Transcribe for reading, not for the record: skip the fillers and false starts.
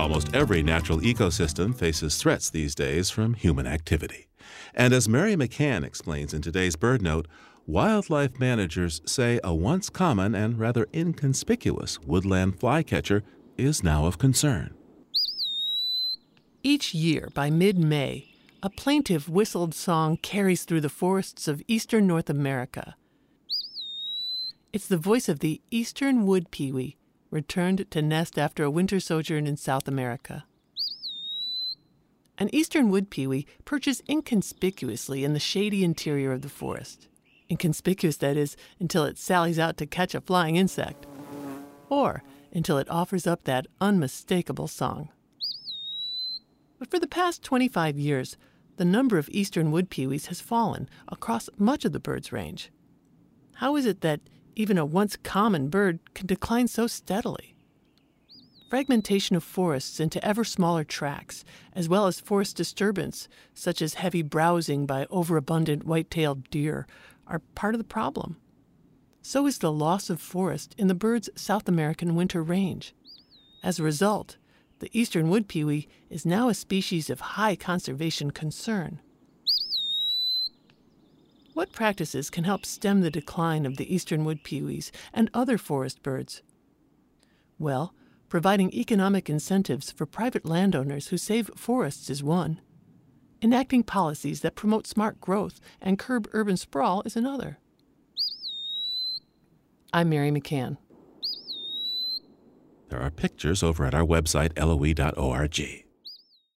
Almost every natural ecosystem faces threats these days from human activity. And as Mary McCann explains in today's Bird Note, wildlife managers say a once common and rather inconspicuous woodland flycatcher is now of concern. Each year, by mid-May, a plaintive whistled song carries through the forests of eastern North America. It's the voice of the eastern wood pewee, returned to nest after a winter sojourn in South America. An eastern wood pewee perches inconspicuously in the shady interior of the forest. Inconspicuous, that is, until it sallies out to catch a flying insect, or until it offers up that unmistakable song. But for the past 25 years, the number of eastern wood pewees has fallen across much of the bird's range. How is it that even a once common bird can decline so steadily? Fragmentation of forests into ever smaller tracts, as well as forest disturbance, such as heavy browsing by overabundant white-tailed deer, are part of the problem. So is the loss of forest in the bird's South American winter range. As a result, the eastern wood pewee is now a species of high conservation concern. What practices can help stem the decline of the eastern wood pewees and other forest birds? Well, providing economic incentives for private landowners who save forests is one. Enacting policies that promote smart growth and curb urban sprawl is another. I'm Mary McCann. There are pictures over at our website, loe.org.